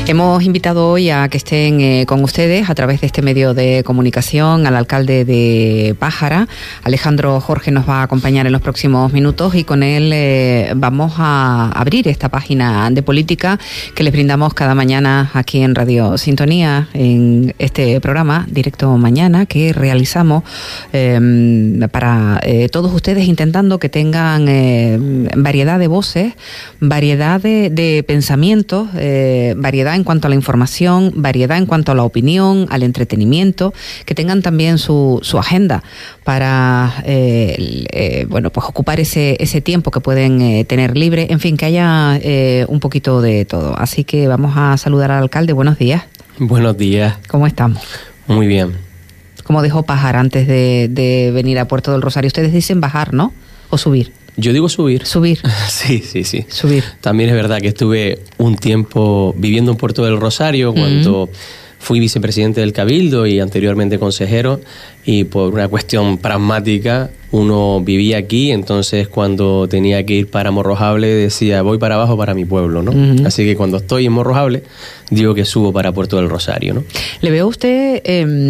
Hemos invitado hoy a que estén con ustedes a través de este medio de comunicación al alcalde de Pájara. Alejandro Jorge nos va a acompañar en los próximos minutos y con él vamos a abrir esta página de política que les brindamos cada mañana aquí en Radio Sintonía, en este programa Directo Mañana que realizamos para todos ustedes, intentando que tengan variedad de voces, variedad de pensamientos, variedad en cuanto a la información, variedad en cuanto a la opinión, al entretenimiento, que tengan también su agenda para pues ocupar ese tiempo que pueden tener libre, en fin, que haya un poquito de todo. Así que vamos a saludar al alcalde. Buenos días. Buenos días. ¿Cómo estamos? Muy bien. ¿Cómo dejó Pájara antes de venir a Puerto del Rosario? Ustedes dicen bajar, ¿no? ¿O subir? Yo digo subir. Subir. Sí. Subir. También es verdad que estuve un tiempo viviendo en Puerto del Rosario cuando fui vicepresidente del Cabildo y anteriormente consejero, y por una cuestión pragmática uno vivía aquí, entonces cuando tenía que ir para Morrojable decía voy para abajo para mi pueblo, ¿no? Así que cuando estoy en Morrojable digo que subo para Puerto del Rosario, ¿no? Le veo a usted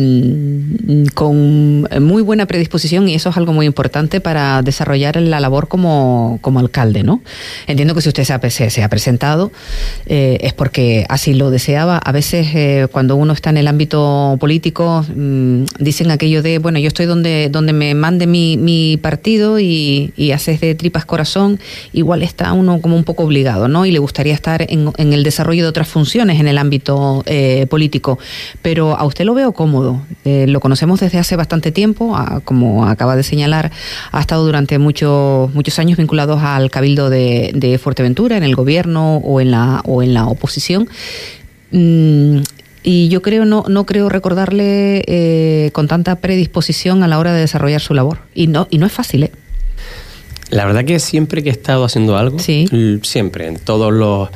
con muy buena predisposición, y eso es algo muy importante para desarrollar la labor como alcalde, ¿no? Entiendo que si usted se ha presentado es porque así lo deseaba. A veces cuando uno está en el ámbito político dicen aquello de, bueno, yo estoy donde me mande mi partido y haces de tripas corazón, igual está uno como un poco obligado, ¿no? Y le gustaría estar en el desarrollo de otras funciones en el ámbito político, pero a usted lo veo cómodo. Lo conocemos desde hace bastante tiempo, como acaba de señalar, ha estado durante muchos años vinculados al Cabildo de Fuerteventura, en el gobierno o en la oposición. Y yo no creo recordarle con tanta predisposición a la hora de desarrollar su labor. Y no es fácil, ¿eh? La verdad que siempre que he estado haciendo algo, sí, siempre, en todos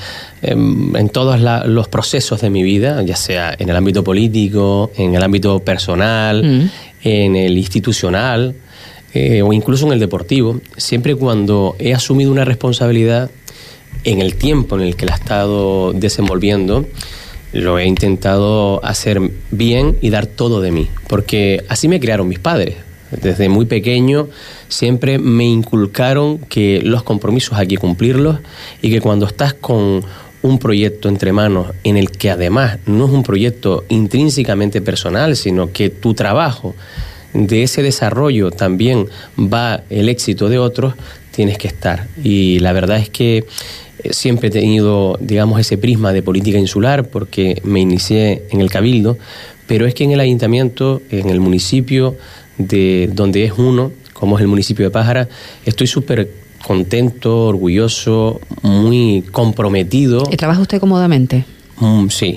los procesos de mi vida, ya sea en el ámbito político, en el ámbito personal, en el institucional, o incluso en el deportivo, siempre cuando he asumido una responsabilidad en el tiempo en el que la he estado desenvolviendo, lo he intentado hacer bien y dar todo de mí, porque así me criaron mis padres. Desde muy pequeño siempre me inculcaron que los compromisos hay que cumplirlos, y que cuando estás con un proyecto entre manos en el que además no es un proyecto intrínsecamente personal, sino que tu trabajo, de ese desarrollo también va el éxito de otros, tienes que estar. Y la verdad es que siempre he tenido, digamos, ese prisma de política insular porque me inicié en el Cabildo, pero es que en el ayuntamiento, en el municipio de donde es uno, como es el municipio de Pájara, estoy súper contento, orgulloso, muy comprometido. ¿Y trabaja usted cómodamente? Sí.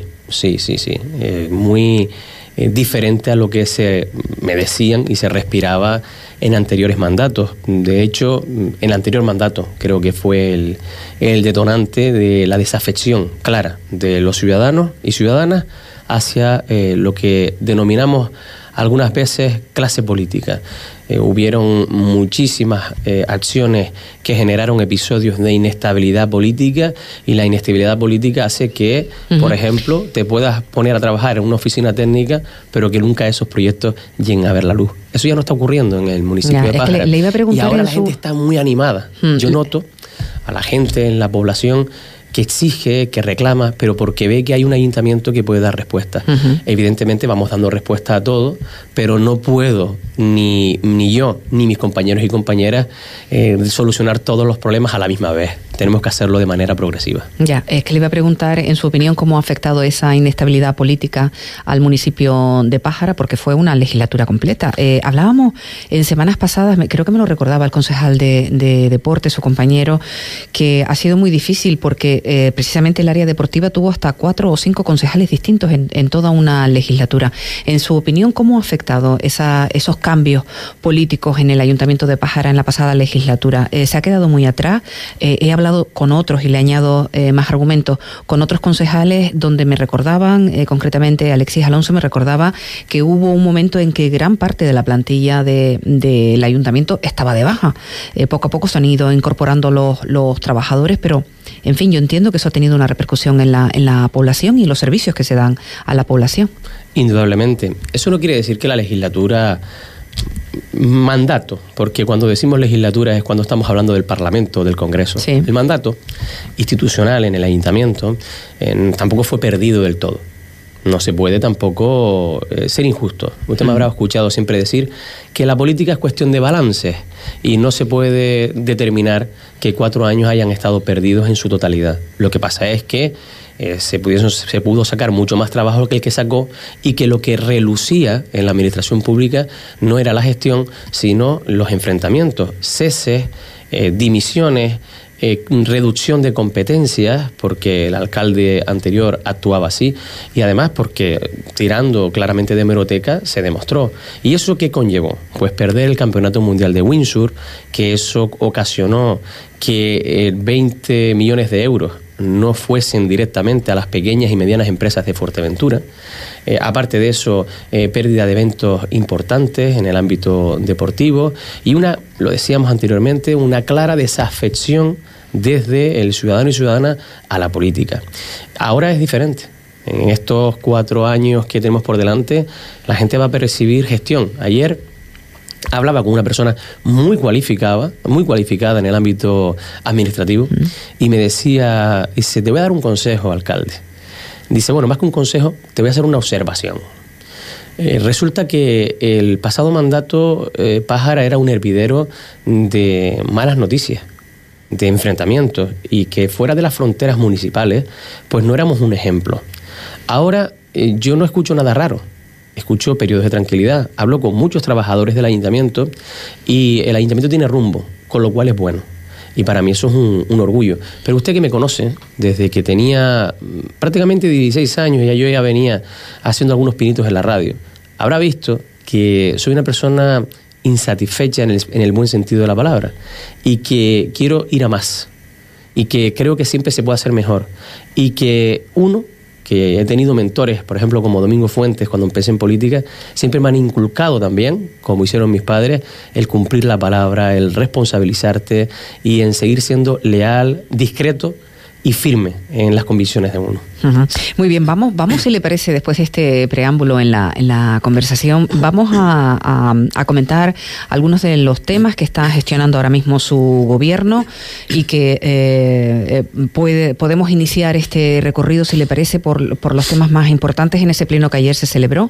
Muy diferente a lo que me decían y se respiraba en anteriores mandatos. De hecho, en el anterior mandato creo que fue el detonante de la desafección clara de los ciudadanos y ciudadanas hacia lo que denominamos algunas veces clase política. Hubieron muchísimas acciones que generaron episodios de inestabilidad política, y la inestabilidad política hace que, por ejemplo, te puedas poner a trabajar en una oficina técnica, pero que nunca esos proyectos lleguen a ver la luz. Eso ya no está ocurriendo en el municipio de Pájara. Le iba a preguntar, y ahora la gente está muy animada. Yo noto a la gente en la población que exige, que reclama, pero porque ve que hay un ayuntamiento que puede dar respuesta. Evidentemente vamos dando respuesta a todo, pero no puedo, ni yo, ni mis compañeros y compañeras, solucionar todos los problemas a la misma vez. Tenemos que hacerlo de manera progresiva. Ya, es que le iba a preguntar, en su opinión, cómo ha afectado esa inestabilidad política al municipio de Pájara, porque fue una legislatura completa. Hablábamos en semanas pasadas, creo que me lo recordaba el concejal de Deporte, su compañero, que ha sido muy difícil porque precisamente el área deportiva tuvo hasta 4 o 5 concejales distintos en toda una legislatura. En su opinión, ¿cómo ha afectado esos cambios políticos en el Ayuntamiento de Pájara en la pasada legislatura? ¿Se ha quedado muy atrás? He hablado hablado con otros, y le añado más argumentos, con otros concejales donde me recordaban, concretamente Alexis Alonso me recordaba que hubo un momento en que gran parte de la plantilla del ayuntamiento estaba de baja. Poco a poco se han ido incorporando los trabajadores, pero en fin, yo entiendo que eso ha tenido una repercusión en la población y los servicios que se dan a la población. Indudablemente. Eso no quiere decir que la legislatura... Mandato, porque cuando decimos legislatura es cuando estamos hablando del Parlamento, del Congreso. Sí. El mandato institucional en el ayuntamiento tampoco fue perdido del todo. No se puede tampoco ser injusto. Usted me habrá escuchado siempre decir que la política es cuestión de balances y no se puede determinar que 4 años hayan estado perdidos en su totalidad. Lo que pasa es que se pudo sacar mucho más trabajo que el que sacó, y que lo que relucía en la administración pública no era la gestión, sino los enfrentamientos, ceses, dimisiones, reducción de competencias, porque el alcalde anterior actuaba así, y además porque, tirando claramente de hemeroteca, se demostró. ¿Y eso qué conllevó? Pues perder el Campeonato Mundial de Windsurf, que eso ocasionó que 20 millones de euros no fuesen directamente a las pequeñas y medianas empresas de Fuerteventura. Aparte de eso, pérdida de eventos importantes en el ámbito deportivo y lo decíamos anteriormente, una clara desafección desde el ciudadano y ciudadana a la política. Ahora es diferente. En estos 4 años que tenemos por delante, la gente va a percibir gestión. Ayer hablaba con una persona muy cualificada en el ámbito administrativo, y me decía, te voy a dar un consejo, alcalde. Dice, bueno, más que un consejo, te voy a hacer una observación. Resulta que el pasado mandato Pájara era un hervidero de malas noticias, de enfrentamientos, y que fuera de las fronteras municipales, pues no éramos un ejemplo. Ahora yo no escucho nada raro. Escucho periodos de tranquilidad, hablo con muchos trabajadores del ayuntamiento y el ayuntamiento tiene rumbo, con lo cual es bueno. Y para mí eso es un orgullo. Pero usted que me conoce, desde que tenía prácticamente 16 años, yo ya venía haciendo algunos pinitos en la radio, habrá visto que soy una persona insatisfecha en el buen sentido de la palabra, y que quiero ir a más, y que creo que siempre se puede hacer mejor, y que que he tenido mentores, por ejemplo, como Domingo Fuentes, cuando empecé en política, siempre me han inculcado también, como hicieron mis padres, el cumplir la palabra, el responsabilizarte y en seguir siendo leal, discreto y firme en las convicciones de uno. Uh-huh. Muy bien, vamos, si le parece, después de este preámbulo en la conversación, vamos a comentar algunos de los temas que está gestionando ahora mismo su gobierno y que podemos iniciar este recorrido, si le parece, por los temas más importantes en ese pleno que ayer se celebró.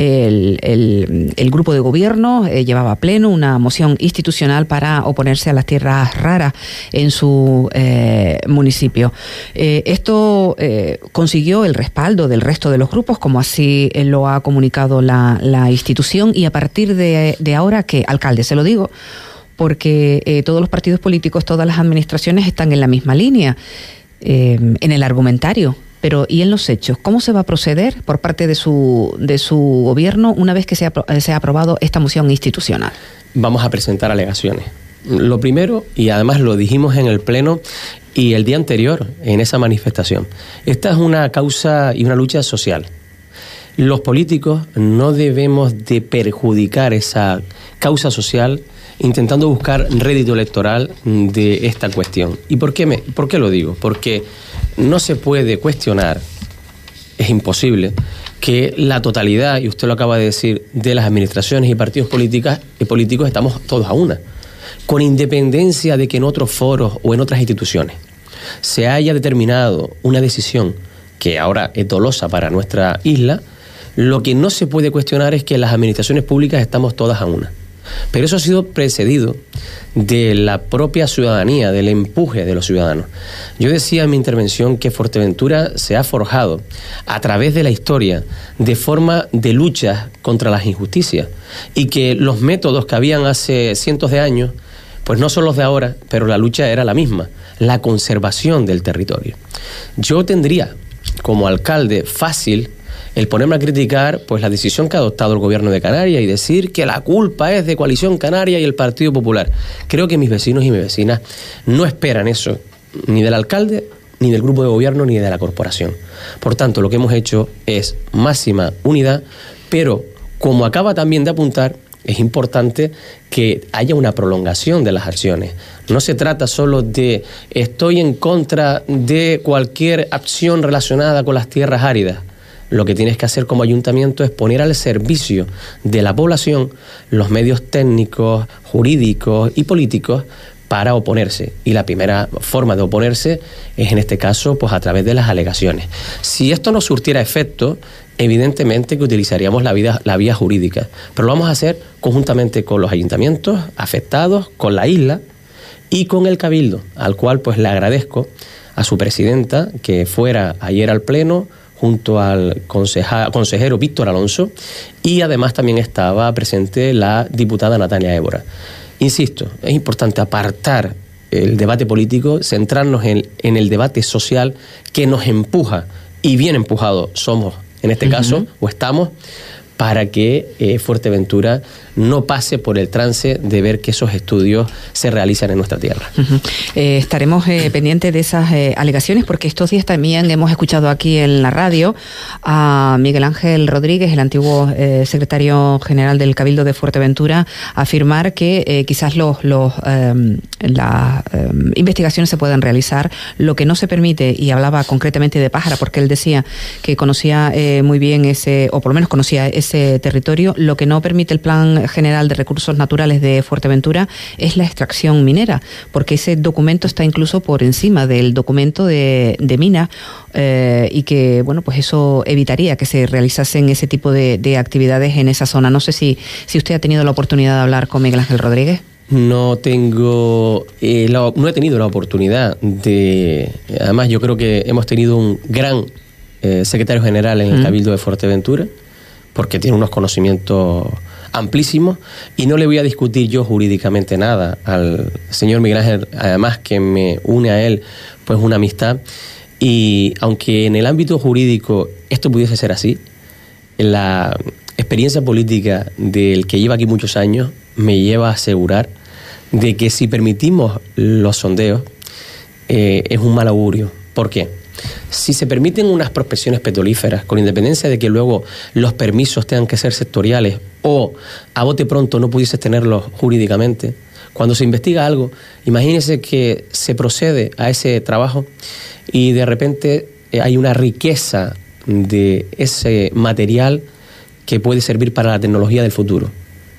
El grupo de gobierno llevaba a pleno una moción institucional para oponerse a las tierras raras en su municipio. Esto consiguió el respaldo del resto de los grupos, como así lo ha comunicado la institución, y a partir de ahora, ¿qué? Alcalde, se lo digo, porque todos los partidos políticos, todas las administraciones están en la misma línea, en el argumentario, pero ¿y en los hechos? ¿Cómo se va a proceder por parte de su gobierno una vez que se ha aprobado esta moción institucional? Vamos a presentar alegaciones. Lo primero, y además lo dijimos en el pleno y el día anterior en esa manifestación, esta es una causa y una lucha social. Los políticos no debemos de perjudicar esa causa social intentando buscar rédito electoral de esta cuestión. ¿Y por qué lo digo? Porque no se puede cuestionar, es imposible, que la totalidad, y usted lo acaba de decir, de las administraciones y partidos políticos estamos todos a una, con independencia de que en otros foros o en otras instituciones se haya determinado una decisión que ahora es dolosa para nuestra isla. Lo que no se puede cuestionar es que en las administraciones públicas estamos todas a una. Pero eso ha sido precedido de la propia ciudadanía, del empuje de los ciudadanos. Yo decía en mi intervención que Fuerteventura se ha forjado a través de la historia de forma de lucha contra las injusticias, y que los métodos que habían hace cientos de años pues no son los de ahora, pero la lucha era la misma, la conservación del territorio. Yo tendría como alcalde fácil el ponerme a criticar pues la decisión que ha adoptado el gobierno de Canarias y decir que la culpa es de Coalición Canaria y el Partido Popular. Creo que mis vecinos y mis vecinas no esperan eso ni del alcalde, ni del grupo de gobierno, ni de la corporación. Por tanto, lo que hemos hecho es máxima unidad, pero como acaba también de apuntar, es importante que haya una prolongación de las acciones. No se trata solo de estoy en contra de cualquier acción relacionada con las tierras áridas. Lo que tienes que hacer como ayuntamiento es poner al servicio de la población los medios técnicos, jurídicos y políticos para oponerse. Y la primera forma de oponerse es, en este caso, pues a través de las alegaciones. Si esto no surtiera efecto, evidentemente que utilizaríamos la vía jurídica, pero lo vamos a hacer conjuntamente con los ayuntamientos afectados, con la isla y con el Cabildo, al cual pues le agradezco a su presidenta que fuera ayer al Pleno junto al consejero Víctor Alonso, y además también estaba presente la diputada Natalia Évora. Insisto, es importante apartar el debate político, centrarnos en el debate social que nos empuja, y bien empujados somos en este caso, o estamos, para que Fuerteventura no pase por el trance de ver que esos estudios se realizan en nuestra tierra. Estaremos pendientes de esas alegaciones, porque estos días también hemos escuchado aquí en la radio a Miguel Ángel Rodríguez, el antiguo secretario general del Cabildo de Fuerteventura, afirmar que quizás las investigaciones se puedan realizar. Lo que no se permite, y hablaba concretamente de Pájara, porque él decía que conocía muy bien o por lo menos conocía ese territorio, lo que no permite el Plan General de Recursos Naturales de Fuerteventura es la extracción minera, porque ese documento está incluso por encima del documento de mina, y que, bueno, pues eso evitaría que se realizasen ese tipo de actividades en esa zona. No sé si usted ha tenido la oportunidad de hablar con Miguel Ángel Rodríguez. No he tenido la oportunidad de... Además, yo creo que hemos tenido un gran secretario general en el Cabildo de Fuerteventura, porque tiene unos conocimientos amplísimos, y no le voy a discutir yo jurídicamente nada al señor Miguel Ángel, además que me une a él pues una amistad, y aunque en el ámbito jurídico esto pudiese ser así, la experiencia política del que lleva aquí muchos años me lleva a asegurar de que si permitimos los sondeos es un mal augurio. ¿Por qué? Si se permiten unas prospecciones petrolíferas, con independencia de que luego los permisos tengan que ser sectoriales o a bote pronto no pudieses tenerlos jurídicamente, cuando se investiga algo, imagínese que se procede a ese trabajo y de repente hay una riqueza de ese material que puede servir para la tecnología del futuro.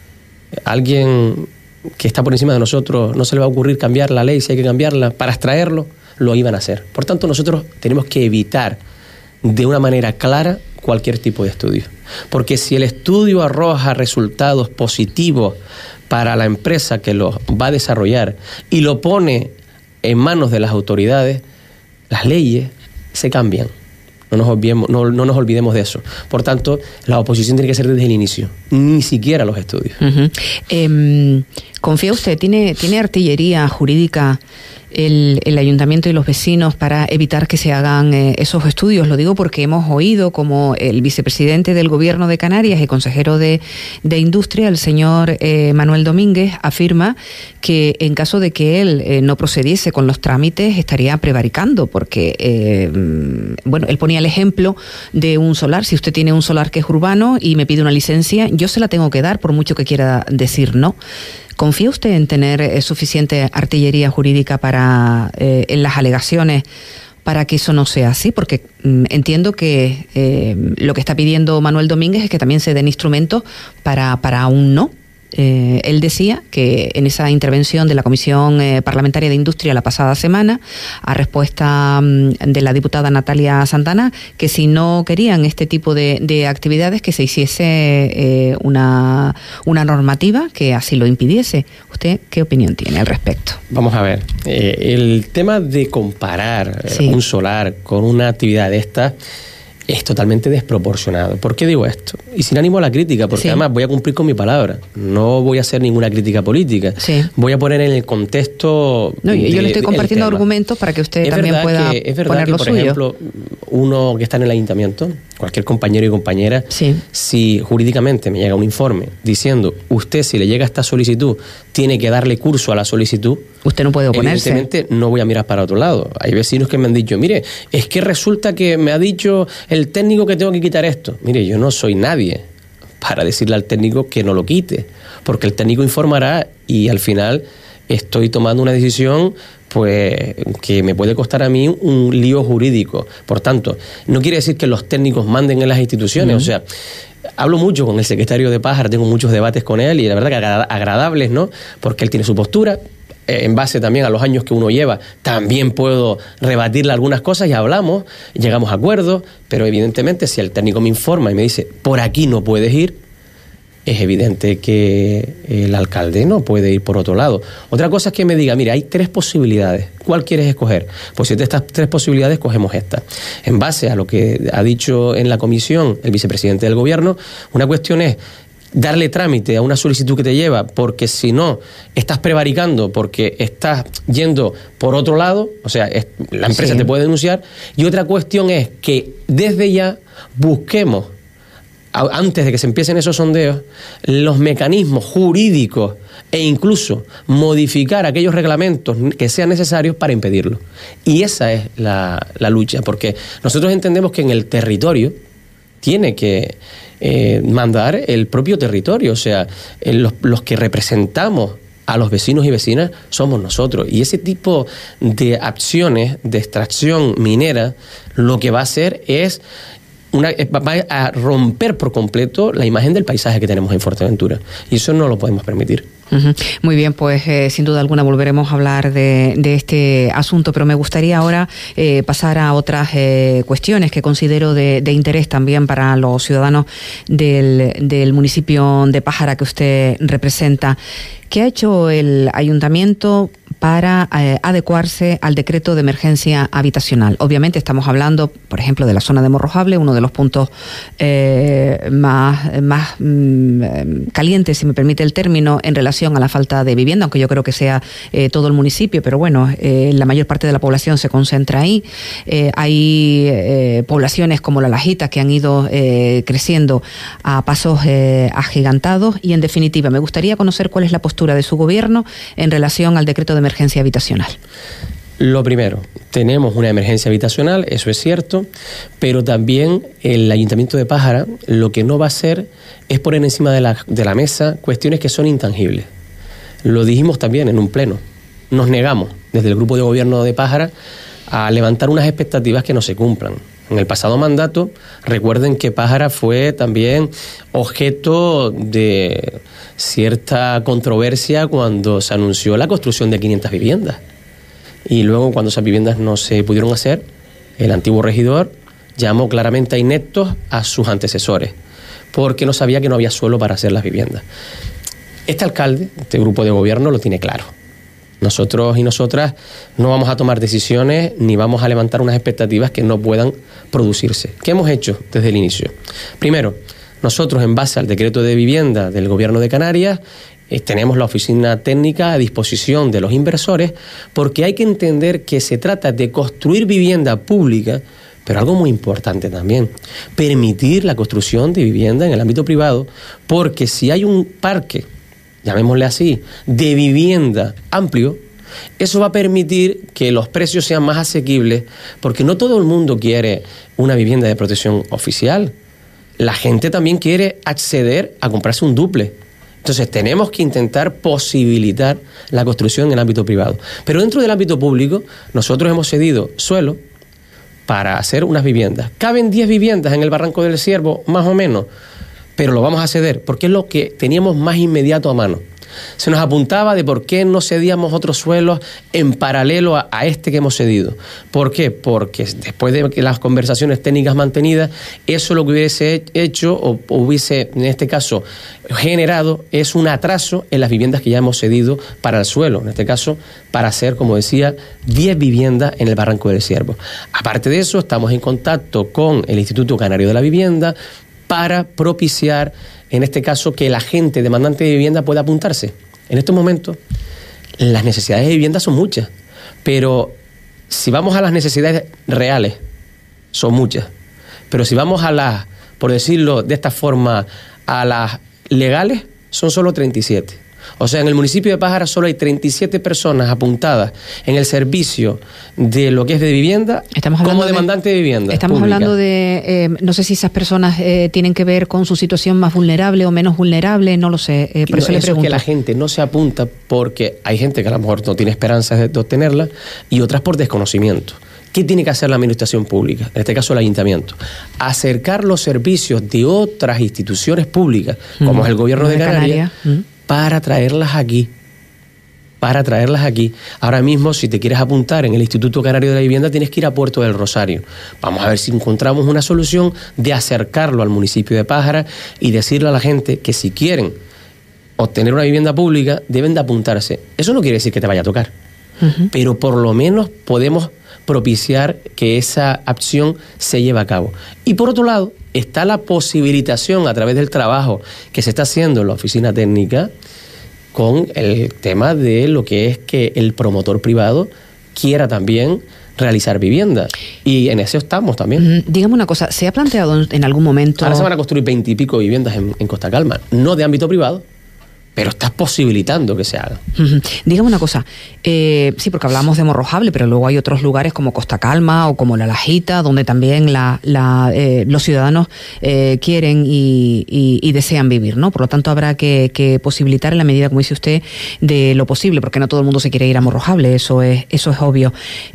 Alguien que está por encima de nosotros no se le va a ocurrir cambiar la ley si hay que cambiarla para extraerlo. Lo iban a hacer. Por tanto, nosotros tenemos que evitar de una manera clara cualquier tipo de estudio. Porque si el estudio arroja resultados positivos para la empresa que los va a desarrollar y lo pone en manos de las autoridades, las leyes se cambian. No nos olvidemos de eso. Por tanto, la oposición tiene que ser desde el inicio, ni siquiera los estudios. ¿Confía usted? ¿Tiene artillería jurídica el ayuntamiento y los vecinos para evitar que se hagan esos estudios? Lo digo porque hemos oído como el vicepresidente del Gobierno de Canarias y consejero de Industria, el señor Manuel Domínguez, afirma que en caso de que él no procediese con los trámites estaría prevaricando, porque bueno, él ponía el ejemplo de un solar. Si usted tiene un solar que es urbano y me pide una licencia, yo se la tengo que dar por mucho que quiera decir no. ¿Confía usted en tener suficiente artillería jurídica para en las alegaciones para que eso no sea así? Porque entiendo que lo que está pidiendo Manuel Domínguez es que también se den instrumentos para un no. Él decía que en esa intervención de la Comisión Parlamentaria de Industria la pasada semana, a respuesta de la diputada Natalia Santana, que si no querían este tipo de actividades, que se hiciese una normativa que así lo impidiese. ¿Usted qué opinión tiene al respecto? Vamos a ver, el tema de comparar un solar con una actividad de esta es totalmente desproporcionado. ¿Por qué digo esto? Y sin ánimo a la crítica, porque además voy a cumplir con mi palabra. No voy a hacer ninguna crítica política. Voy a poner en el contexto... No, yo le estoy compartiendo argumentos para que usted también pueda poner lo suyo. Por ejemplo, uno que está en el ayuntamiento, cualquier compañero y compañera, sí, si jurídicamente me llega un informe diciendo, usted si le llega esta solicitud, tiene que darle curso a la solicitud, usted no puede oponerse. Evidentemente no voy a mirar para otro lado. Hay vecinos que me han dicho, mire, es que resulta que me ha dicho el técnico que tengo que quitar esto. Mire, yo no soy nadie para decirle al técnico que no lo quite, porque el técnico informará y al final estoy tomando una decisión pues que me puede costar a mí un lío jurídico. Por tanto, no quiere decir que los técnicos manden en las instituciones. O sea, hablo mucho con el secretario de Pájara, tengo muchos debates con él y la verdad que agradables, ¿no? Porque él tiene su postura. En base también a los años que uno lleva, también puedo rebatirle algunas cosas y hablamos, llegamos a acuerdos, pero evidentemente si el técnico me informa y me dice, por aquí no puedes ir, es evidente que el alcalde no puede ir por otro lado. Otra cosa es que me diga, mira, hay 3 posibilidades, ¿cuál quieres escoger? Pues si de estas 3 posibilidades, cogemos esta. En base a lo que ha dicho en la comisión el vicepresidente del gobierno, una cuestión es darle trámite a una solicitud que te lleva, porque si no, estás prevaricando, porque estás yendo por otro lado, o sea, la empresa te puede denunciar, y otra cuestión es que desde ya busquemos, antes de que se empiecen esos sondeos, los mecanismos jurídicos e incluso modificar aquellos reglamentos que sean necesarios para impedirlo. Y esa es la lucha, porque nosotros entendemos que en el territorio tiene que mandar el propio territorio, o sea, los que representamos a los vecinos y vecinas somos nosotros. Y ese tipo de acciones de extracción minera lo que va a hacer es va a romper por completo la imagen del paisaje que tenemos en Fuerteventura. Y eso no lo podemos permitir. Muy bien, pues sin duda alguna volveremos a hablar de este asunto, pero me gustaría ahora pasar a otras cuestiones que considero de interés también para los ciudadanos del municipio de Pájara que usted representa. ¿Qué ha hecho el ayuntamiento para adecuarse al decreto de emergencia habitacional? Obviamente estamos hablando, por ejemplo, de la zona de Morrojable, uno de los puntos más calientes, si me permite el término, en relación a la falta de vivienda, aunque yo creo que sea todo el municipio, pero bueno, la mayor parte de la población se concentra ahí. Hay poblaciones como La Lajita que han ido creciendo a pasos agigantados y, en definitiva, me gustaría conocer cuál es la postura de su gobierno en relación al decreto de emergencia habitacional. Lo primero, tenemos una emergencia habitacional, eso es cierto, pero también el Ayuntamiento de Pájara lo que no va a hacer es poner encima de la mesa cuestiones que son intangibles. Lo dijimos también en un pleno. Nos negamos desde el grupo de gobierno de Pájara a levantar unas expectativas que no se cumplan. En el pasado mandato, recuerden que Pájara fue también objeto de cierta controversia cuando se anunció la construcción de 500 viviendas. Y luego, cuando esas viviendas no se pudieron hacer, el antiguo regidor llamó claramente a ineptos a sus antecesores, porque no sabía que no había suelo para hacer las viviendas. Este alcalde, este grupo de gobierno, lo tiene claro. Nosotros y nosotras no vamos a tomar decisiones ni vamos a levantar unas expectativas que no puedan producirse. ¿Qué hemos hecho desde el inicio? Primero, nosotros, en base al decreto de vivienda del Gobierno de Canarias, tenemos la oficina técnica a disposición de los inversores, porque hay que entender que se trata de construir vivienda pública, pero algo muy importante también, permitir la construcción de vivienda en el ámbito privado, porque si hay un parque, llamémosle así, de vivienda amplio, eso va a permitir que los precios sean más asequibles, porque no todo el mundo quiere una vivienda de protección oficial. La gente también quiere acceder a comprarse un dúplex. Entonces tenemos que intentar posibilitar la construcción en el ámbito privado. Pero dentro del ámbito público, nosotros hemos cedido suelo para hacer unas viviendas. Caben 10 viviendas en el Barranco del Ciervo, más o menos, pero lo vamos a ceder porque es lo que teníamos más inmediato a mano. Se nos apuntaba de por qué no cedíamos otros suelos en paralelo a este que hemos cedido. ¿Por qué? Porque después de que las conversaciones técnicas mantenidas, eso lo que hubiese hecho o hubiese, en este caso, generado es un atraso en las viviendas que ya hemos cedido para el suelo. En este caso, para hacer, como decía, 10 viviendas en el Barranco del Ciervo. Aparte de eso, estamos en contacto con el Instituto Canario de la Vivienda para propiciar, en este caso, que la gente demandante de vivienda pueda apuntarse. En estos momentos, las necesidades de vivienda son muchas, pero si vamos a las necesidades reales, son muchas. Pero si vamos a las, por decirlo de esta forma, a las legales, son solo 37. O sea, en el municipio de Pájara solo hay 37 personas apuntadas en el servicio de lo que es de vivienda como demandante de vivienda. Estamos pública. Hablando de, no sé si esas personas tienen que ver con su situación más vulnerable o menos vulnerable, no lo sé, por eso le pregunto. Es que la gente no se apunta porque hay gente que a lo mejor no tiene esperanzas de obtenerla y otras por desconocimiento. ¿Qué tiene que hacer la administración pública? En este caso el ayuntamiento. Acercar los servicios de otras instituciones públicas, como es el gobierno de Canarias, para traerlas aquí. Ahora mismo, si te quieres apuntar en el Instituto Canario de la Vivienda, tienes que ir a Puerto del Rosario. Vamos a ver si encontramos una solución de acercarlo al municipio de Pájara y decirle a la gente que si quieren obtener una vivienda pública, deben de apuntarse. Eso no quiere decir que te vaya a tocar, pero por lo menos podemos propiciar que esa acción se lleve a cabo. Y por otro lado, está la posibilitación a través del trabajo que se está haciendo en la oficina técnica con el tema de lo que es que el promotor privado quiera también realizar vivienda. Y en eso estamos también. Dígame una cosa, ¿se ha planteado en algún momento...? Ahora se van a construir 20 y pico viviendas en Costa Calma, no de ámbito privado, pero estás posibilitando que se haga. Dígame una cosa, sí, porque hablamos de Morrojable, pero luego hay otros lugares como Costa Calma o como La Lajita, donde también los ciudadanos quieren y desean vivir, ¿no? Por lo tanto, habrá que posibilitar en la medida, como dice usted, de lo posible, porque no todo el mundo se quiere ir a Morrojable, eso es obvio.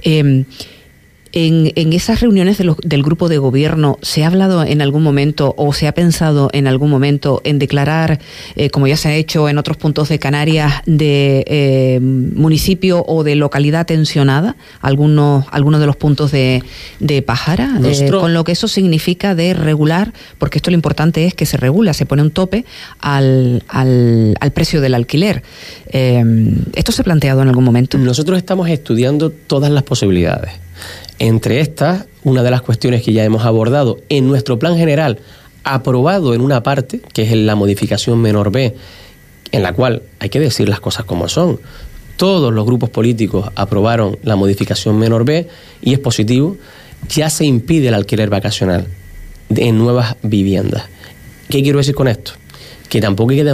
En esas reuniones del grupo de gobierno, ¿se ha hablado en algún momento o se ha pensado en algún momento en declarar, como ya se ha hecho en otros puntos de Canarias, de municipio o de localidad tensionada, algunos de los puntos de Pájara? Con lo que eso significa de regular, porque esto lo importante es que se regula, se pone un tope al precio del alquiler. ¿Esto se ha planteado en algún momento? Nosotros estamos estudiando todas las posibilidades. Entre estas, una de las cuestiones que ya hemos abordado en nuestro plan general, aprobado en una parte, que es la modificación menor B, en la cual hay que decir las cosas como son. Todos los grupos políticos aprobaron la modificación menor B y es positivo. Ya se impide el alquiler vacacional en nuevas viviendas. ¿Qué quiero decir con esto? Que tampoco hay que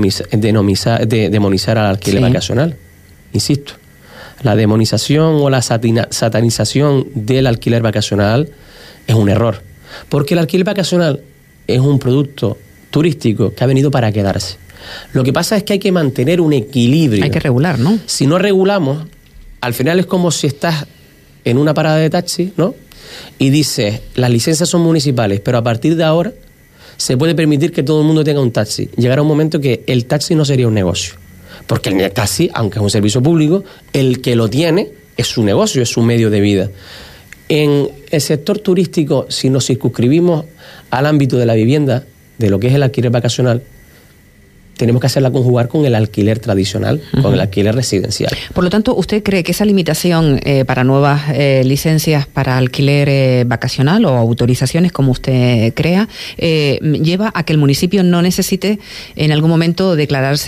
demonizar al alquiler vacacional. Insisto. La demonización o la satanización del alquiler vacacional es un error, porque el alquiler vacacional es un producto turístico que ha venido para quedarse. Lo que pasa es que hay que mantener un equilibrio. Hay que regular, ¿no? Si no regulamos, al final es como si estás en una parada de taxi, ¿no? Y dices, las licencias son municipales, pero a partir de ahora se puede permitir que todo el mundo tenga un taxi. Llegará un momento que el taxi no sería un negocio. Porque el taxi, aunque es un servicio público, el que lo tiene es su negocio, es su medio de vida. En el sector turístico, si nos circunscribimos al ámbito de la vivienda, de lo que es el alquiler vacacional, tenemos que hacerla conjugar con el alquiler tradicional, con el alquiler residencial. Por lo tanto, ¿usted cree que esa limitación para nuevas licencias para alquiler vacacional o autorizaciones, como usted crea, lleva a que el municipio no necesite en algún momento declararse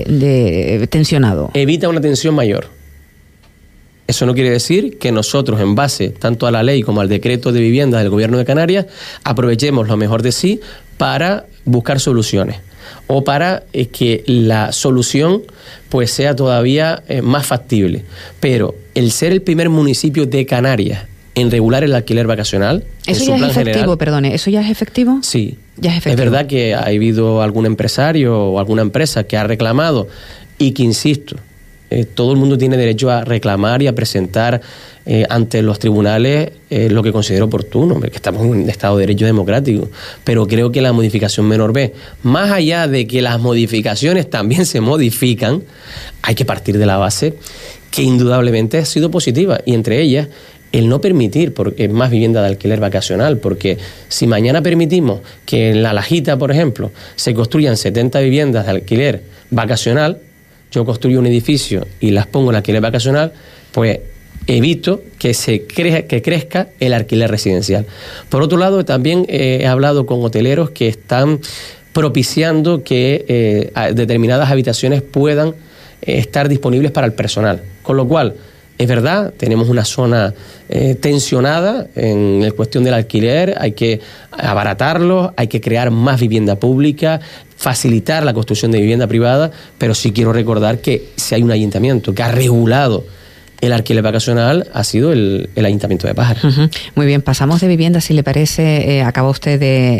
de tensionado? Evita una tensión mayor. Eso no quiere decir que nosotros, en base tanto a la ley como al decreto de vivienda del Gobierno de Canarias, aprovechemos lo mejor de sí para buscar soluciones o para que la solución pues sea todavía más factible. Pero el ser el primer municipio de Canarias en regular el alquiler vacacional... ¿Eso ya es efectivo, general, perdone? ¿Eso ya es efectivo? Sí. Ya es efectivo. Es verdad que ha habido algún empresario o alguna empresa que ha reclamado y que, insisto, todo el mundo tiene derecho a reclamar y a presentar ante los tribunales lo que considero oportuno, porque estamos en un Estado de Derecho democrático. Pero creo que la modificación menor B, más allá de que las modificaciones también se modifican, hay que partir de la base que indudablemente ha sido positiva, y entre ellas el no permitir más vivienda de alquiler vacacional, porque si mañana permitimos que en La Lajita, por ejemplo, se construyan 70 viviendas de alquiler vacacional, yo construyo un edificio y las pongo en alquiler vacacional, pues evito que crezca el alquiler residencial. Por otro lado, también he hablado con hoteleros que están propiciando que determinadas habitaciones puedan estar disponibles para el personal, con lo cual Es verdad, tenemos una zona tensionada en la cuestión del alquiler, hay que abaratarlo, hay que crear más vivienda pública, facilitar la construcción de vivienda privada, pero sí quiero recordar que si hay un ayuntamiento que ha regulado el alquiler vacacional, ha sido el Ayuntamiento de Pájara. Muy bien, pasamos de vivienda, si le parece. Acaba usted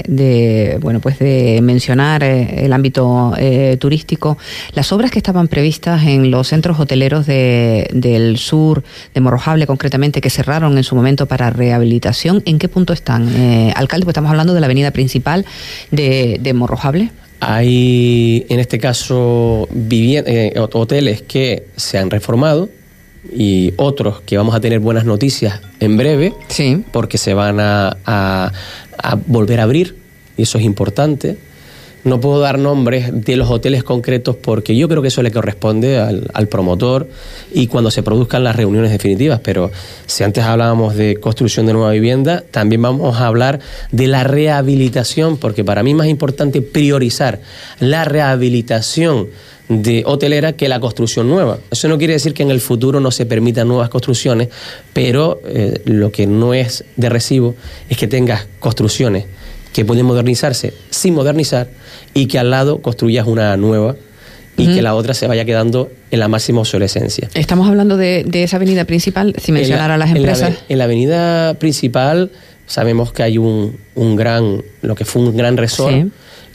de mencionar el ámbito turístico. Las obras que estaban previstas en los centros hoteleros del sur, de Morrojable concretamente, que cerraron en su momento para rehabilitación, ¿en qué punto están? Alcalde, pues estamos hablando de la avenida principal de Morrojable. Hay, en este caso, hoteles que se han reformado, y otros que vamos a tener buenas noticias en breve, sí, porque se van a volver a abrir, y eso es importante. No puedo dar nombres de los hoteles concretos porque yo creo que eso le corresponde al promotor y cuando se produzcan las reuniones definitivas, pero si antes hablábamos de construcción de nueva vivienda, también vamos a hablar de la rehabilitación, porque para mí es más importante priorizar la rehabilitación de hotelera que la construcción nueva. Eso no quiere decir que en el futuro no se permitan nuevas construcciones, pero lo que no es de recibo es que tengas construcciones que pueden modernizarse sin modernizar y que al lado construyas una nueva y que la otra se vaya quedando en la máxima obsolescencia. Estamos hablando de esa avenida principal, sin mencionar a las empresas. En la avenida principal sabemos que hay lo que fue un gran resort, sí,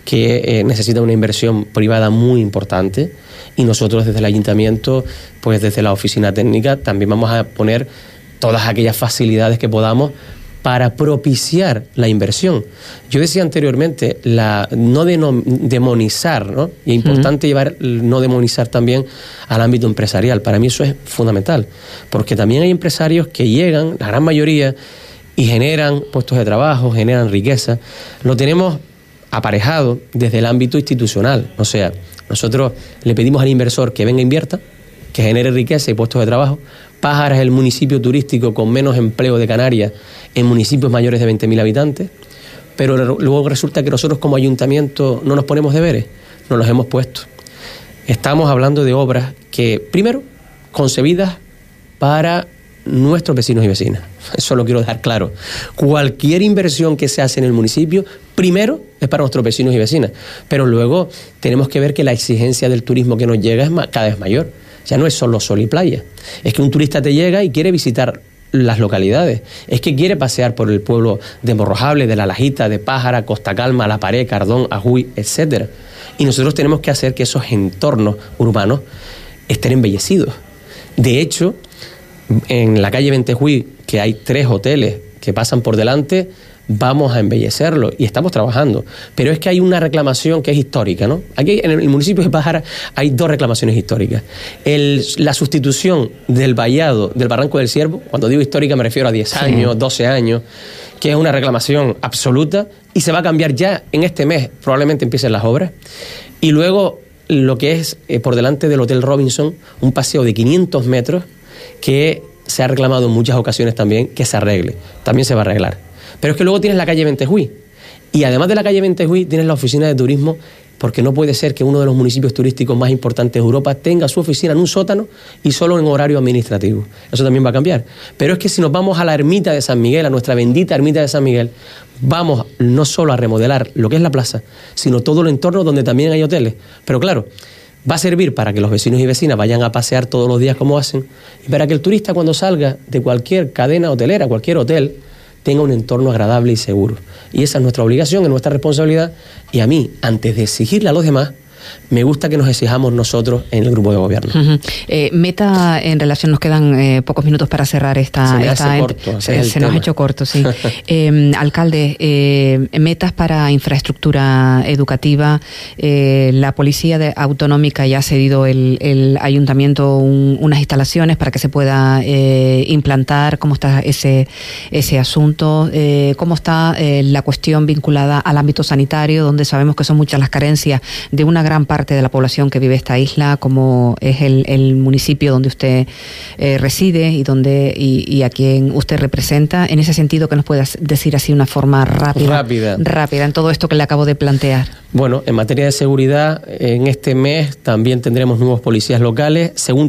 que necesita una inversión privada muy importante, y nosotros desde el ayuntamiento, pues desde la oficina técnica, también vamos a poner todas aquellas facilidades que podamos para propiciar la inversión. Yo decía anteriormente, no demonizar, ¿no? Y es importante no demonizar también al ámbito empresarial. Para mí eso es fundamental, porque también hay empresarios que llegan, la gran mayoría, y generan puestos de trabajo, generan riqueza. Lo tenemos aparejado desde el ámbito institucional. O sea, nosotros le pedimos al inversor que venga e invierta, que genere riqueza y puestos de trabajo. Pájara es el municipio turístico con menos empleo de Canarias en municipios mayores de 20.000 habitantes, pero luego resulta que nosotros como ayuntamiento no nos ponemos deberes, nos los hemos puesto. Estamos hablando de obras que, primero, concebidas para nuestros vecinos y vecinas. Eso lo quiero dejar claro. Cualquier inversión que se hace en el municipio, primero es para nuestros vecinos y vecinas, pero luego tenemos que ver que la exigencia del turismo que nos llega es cada vez mayor. Ya no es solo sol y playa. Es que un turista te llega y quiere visitar las localidades. Es que quiere pasear por el pueblo de Morrojable, de La Lajita, de Pájara, Costa Calma, La Pared, Cardón, Ajuy, etcétera. Y nosotros tenemos que hacer que esos entornos urbanos estén embellecidos. De hecho, en la calle Ventejuí, que hay 3 hoteles que pasan por delante, vamos a embellecerlo y estamos trabajando. Pero es que hay una reclamación que es histórica, ¿no? Aquí en el municipio de Pájara hay 2 reclamaciones históricas. La sustitución del vallado del Barranco del Ciervo, cuando digo histórica me refiero a 10 años, 12 años, que es una reclamación absoluta y se va a cambiar ya en este mes, probablemente empiecen las obras. Y luego lo que es por delante del Hotel Robinson, un paseo de 500 metros que se ha reclamado en muchas ocasiones también que se arregle. También se va a arreglar. Pero es que luego tienes la calle Ventejuí. Y además de la calle Ventejuí tienes la oficina de turismo, porque no puede ser que uno de los municipios turísticos más importantes de Europa tenga su oficina en un sótano y solo en horario administrativo. Eso también va a cambiar. Pero es que si nos vamos a la ermita de San Miguel, a nuestra bendita ermita de San Miguel, vamos no solo a remodelar lo que es la plaza, sino todo el entorno donde también hay hoteles. Pero claro, va a servir para que los vecinos y vecinas vayan a pasear todos los días como hacen, y para que el turista cuando salga de cualquier cadena hotelera, cualquier hotel, tenga un entorno agradable y seguro. Y esa es nuestra obligación, es nuestra responsabilidad. Y a mí, antes de exigirle a los demás, me gusta que nos exijamos nosotros en el grupo de gobierno. Meta en relación, nos quedan pocos minutos para cerrar esta... Se nos ha hecho corto, sí. Alcalde, metas para infraestructura educativa. La Policía Autonómica ya ha cedido el ayuntamiento unas instalaciones para que se pueda implantar. ¿Cómo está ese asunto? ¿Cómo está la cuestión vinculada al ámbito sanitario, donde sabemos que son muchas las carencias de una gran gran parte de la población que vive esta isla, como es el municipio donde usted reside y a quien usted representa, en ese sentido, que nos puedas decir así una forma rápida en todo esto que le acabo de plantear. Bueno, en materia de seguridad, en este mes también tendremos nuevos policías locales. Según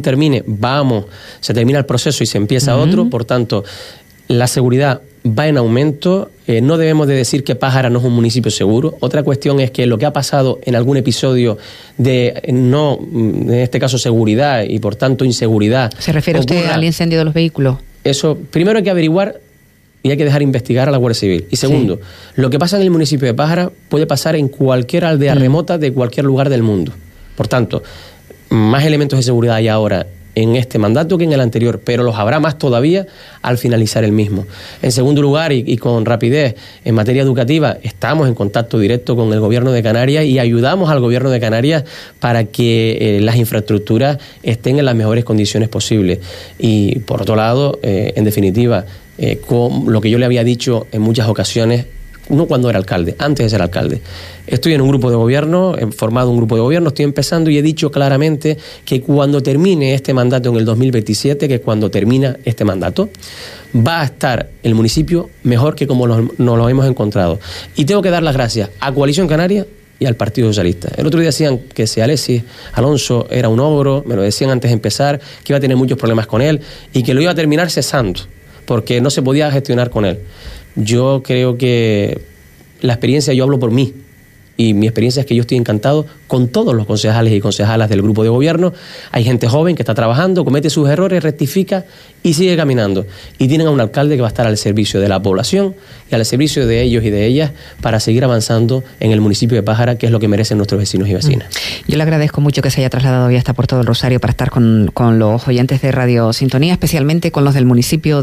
se termina el proceso y se empieza otro, por tanto, la seguridad va en aumento. No debemos de decir que Pájara no es un municipio seguro. Otra cuestión es que lo que ha pasado en algún episodio de en este caso seguridad y por tanto inseguridad. ¿Se refiere usted al incendio de los vehículos? Eso, primero hay que averiguar y hay que dejar investigar a la Guardia Civil. Y segundo, lo que pasa en el municipio de Pájara puede pasar en cualquier aldea remota de cualquier lugar del mundo. Por tanto, más elementos de seguridad hay ahora en este mandato que en el anterior, pero los habrá más todavía al finalizar el mismo. En segundo lugar, y con rapidez, en materia educativa, estamos en contacto directo con el Gobierno de Canarias y ayudamos al Gobierno de Canarias para que las infraestructuras estén en las mejores condiciones posibles. Y por otro lado, en definitiva, con lo que yo le había dicho en muchas ocasiones, no cuando era alcalde, antes de ser alcalde. Estoy en un grupo de gobierno, he formado un grupo de gobierno, estoy empezando y he dicho claramente que cuando termine este mandato en el 2027, que es cuando termina este mandato, va a estar el municipio mejor que como nos lo hemos encontrado. Y tengo que dar las gracias a Coalición Canaria y al Partido Socialista. El otro día decían que si Alexis Alonso era un ogro, me lo decían antes de empezar, que iba a tener muchos problemas con él y que lo iba a terminar cesando, porque no se podía gestionar con él. Yo creo que la experiencia, yo hablo por mí, y mi experiencia es que yo estoy encantado con todos los concejales y concejalas del grupo de gobierno. Hay gente joven que está trabajando, comete sus errores, rectifica y sigue caminando. Y tienen a un alcalde que va a estar al servicio de la población y al servicio de ellos y de ellas para seguir avanzando en el municipio de Pájara, que es lo que merecen nuestros vecinos y vecinas. Yo le agradezco mucho que se haya trasladado hoy hasta Puerto del Rosario para estar con los oyentes de Radio Sintonía, especialmente con los del municipio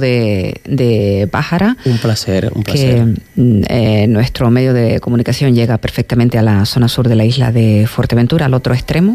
de Pájara. Un placer, un placer. Que nuestro medio de comunicación llega perfectamente a la zona sur de la isla de Fuerteventura, al otro extremo,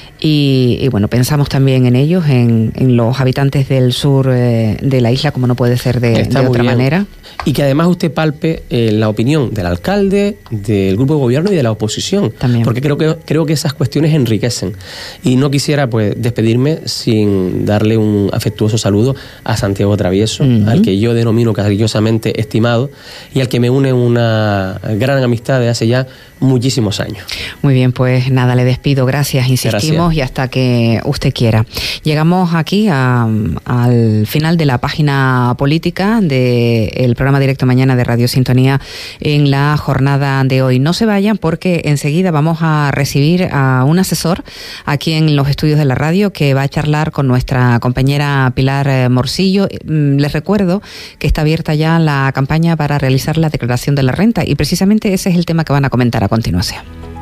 y bueno, pensamos también en ellos, en los habitantes del sur de la isla, como no puede ser de otra manera. Y que además usted palpe la opinión del alcalde, del grupo de gobierno y de la oposición, también. Porque creo que esas cuestiones enriquecen. Y no quisiera pues despedirme sin darle un afectuoso saludo a Santiago Travieso, al que yo denomino cariñosamente estimado y al que me une una gran amistad de hace ya muchísimos años. Muy bien, pues nada, le despido. Gracias, insistimos. Gracias. Y hasta que usted quiera. Llegamos aquí al final de la página política del programa Directo Mañana de Radio Sintonía en la jornada de hoy. No se vayan porque enseguida vamos a recibir a un asesor aquí en los estudios de la radio que va a charlar con nuestra compañera Pilar Morcillo. Les recuerdo que está abierta ya la campaña para realizar la declaración de la renta y precisamente ese es el tema que van a comentar a continuación.